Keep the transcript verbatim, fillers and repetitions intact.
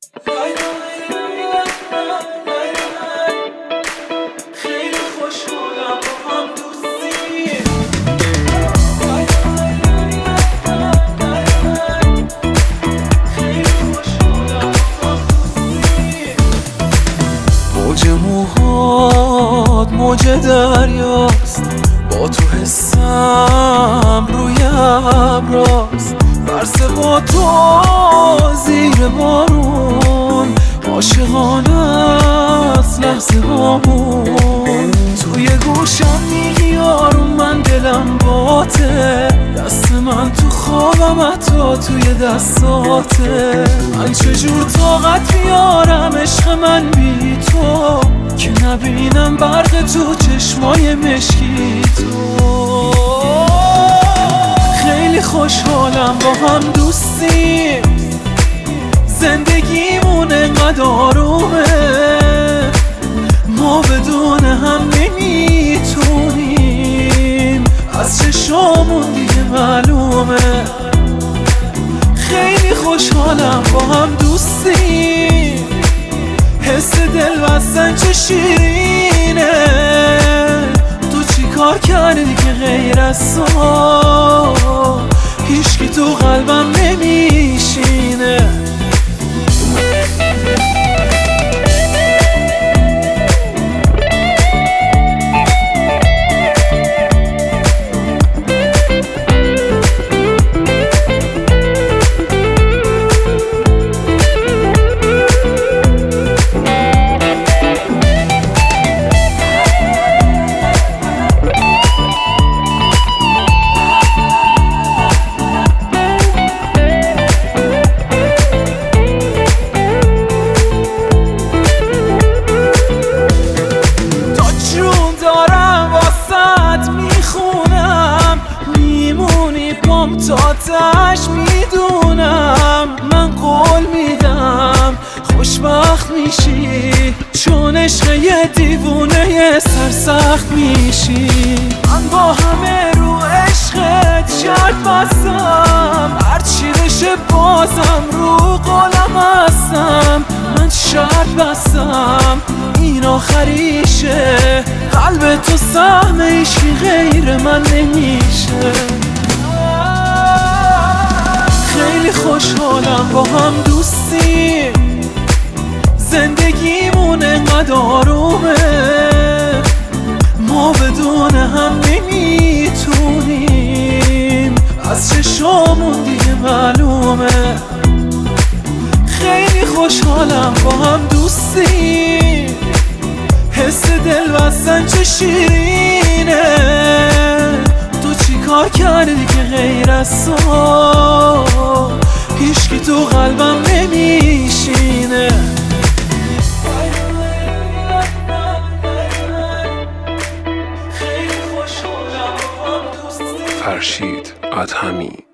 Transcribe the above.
خیلی خوشحالم با هم دوستی. خیلی خوشحالم با هم دوستی. موج موهات موج دریاست، با تو حسم روی ابراست. برس با تو زیر بارون، عاشقانه است لحظه بامون. توی گوشم میگی آروم، من دلم باته، دست من تو خوابم حتی توی دستاته. من چجور طاقت بیارم عشق من بی تو، که نبینم برق تو چشمای مشکی تو. خیلی خوشحالم با هم دوستیم، زندگیمون انقدر آرومه. ما بدون هم نمیتونیم، از چشامون دیگه معلومه. خیلی خوشحالم با هم دوستیم، حس دل بستن چه شیرینه. تو چی کار کردی که غیر از تو هیچکی تو قلبم نمیشینه. تاتش میدونم، من قول میدم خوشبخت میشی، چون عشق یه دیوونه یه سرسخت میشی. من با همه رو عشقت شرط بستم، هرچی بشه بازم رو قولم هستم. من شرط بستم این آخریشه، قلب تو سهم عشقی غیر من نمیشه. خیلی خوشحالم با هم دوستیم، زندگیمون انقدر آرومه. ما بدون هم نمیتونیم، از چشامون دیگه معلومه. خیلی خوشحالم با هم دوستیم، حس دل بستن چه شیرینه. تو چی کار کردی که غیر از تو هیچکی تو قلبم نمیشینه. فرشید ادهمی.